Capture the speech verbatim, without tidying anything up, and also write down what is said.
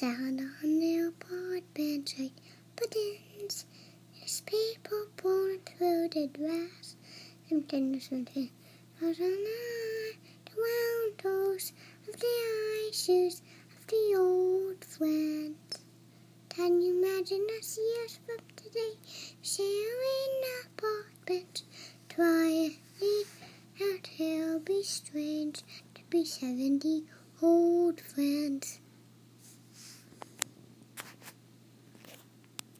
Sat on their park bench like buttons. There's people born through the grass. And then something out on the windows of the eye shoes of the old friends. Can you imagine us years from today, sharing a park bench? Try it out, it'll be strange to be seventy old friends.